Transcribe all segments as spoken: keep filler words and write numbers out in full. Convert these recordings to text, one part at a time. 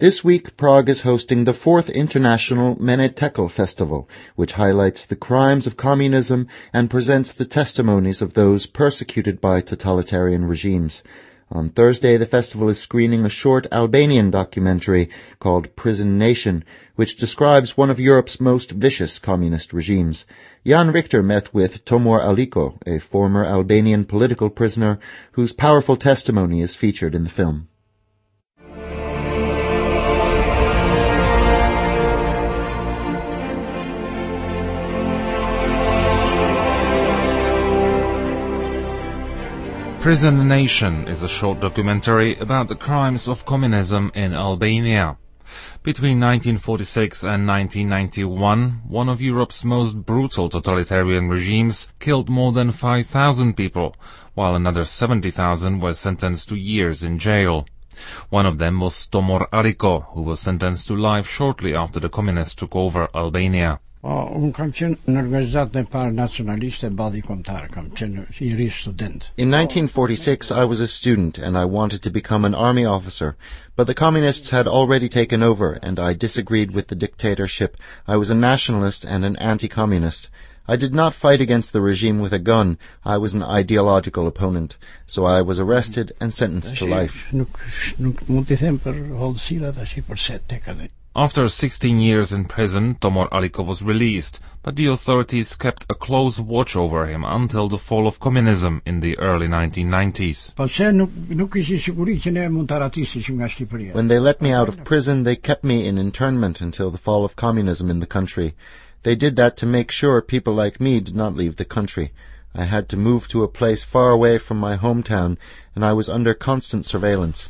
This week, Prague is hosting the fourth International Menetekel Festival, which highlights the crimes of communism and presents the testimonies of those persecuted by totalitarian regimes. On Thursday, the festival is screening a short Albanian documentary called Prison Nation, which describes one of Europe's most vicious communist regimes. Jan Richter met with Tomor Aliko, a former Albanian political prisoner whose powerful testimony is featured in the film. Prison Nation is a short documentary about the crimes of communism in Albania. Between nineteen forty-six and nineteen ninety-one, one of Europe's most brutal totalitarian regimes killed more than five thousand people, while another seventy thousand were sentenced to years in jail. One of them was Tomor Aliko, who was sentenced to life shortly after the communists took over Albania. In nineteen forty-six, I was a student and I wanted to become an army officer, but the communists had already taken over and I disagreed with the dictatorship. I was a nationalist and an anti-communist. I did not fight against the regime with a gun. I was an ideological opponent, so I was arrested and sentenced to life. After sixteen years in prison, Tomor Aliko was released, but the authorities kept a close watch over him until the fall of communism in the early nineteen nineties. When they let me out of prison, they kept me in internment until the fall of communism in the country. They did that to make sure people like me did not leave the country. I had to move to a place far away from my hometown, and I was under constant surveillance.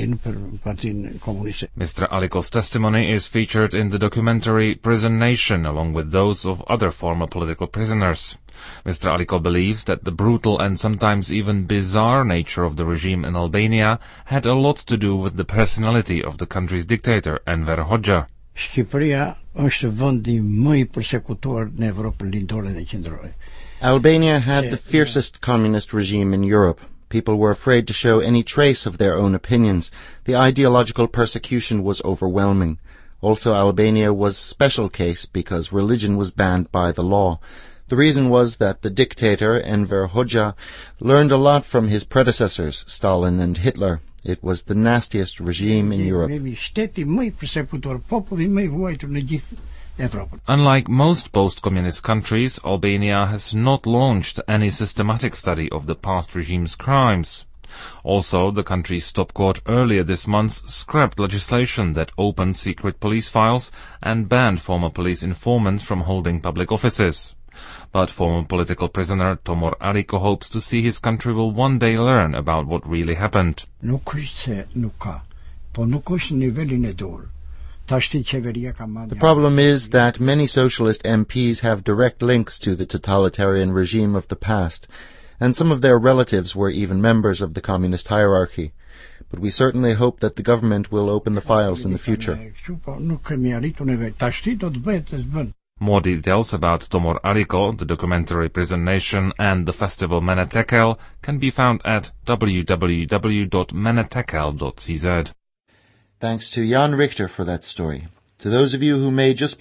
Mister Aliko's testimony is featured in the documentary Prison Nation, along with those of other former political prisoners. Mister Aliko believes that the brutal and sometimes even bizarre nature of the regime in Albania had a lot to do with the personality of the country's dictator, Enver Hoxha. Albania had the fiercest communist regime in Europe. People were afraid to show any trace of their own opinions. The ideological persecution was overwhelming. Also, Albania was a special case because religion was banned by the law. The reason was that the dictator, Enver Hoxha, learned a lot from his predecessors, Stalin and Hitler. It was the nastiest regime in Europe. Unlike most post-communist countries, Albania has not launched any systematic study of the past regime's crimes. Also, the country's top court earlier this month scrapped legislation that opened secret police files and banned former police informants from holding public offices. But former political prisoner Tomor Aliko hopes to see his country will one day learn about what really happened. The problem is that many socialist M Ps have direct links to the totalitarian regime of the past, and some of their relatives were even members of the communist hierarchy. But we certainly hope that the government will open the files in the future. More details about Tomor Aliko, the documentary Prison Nation, and the festival Menetekel can be found at w w w dot menetekel dot c z. Thanks to Jan Richter for that story. To those of you who may just be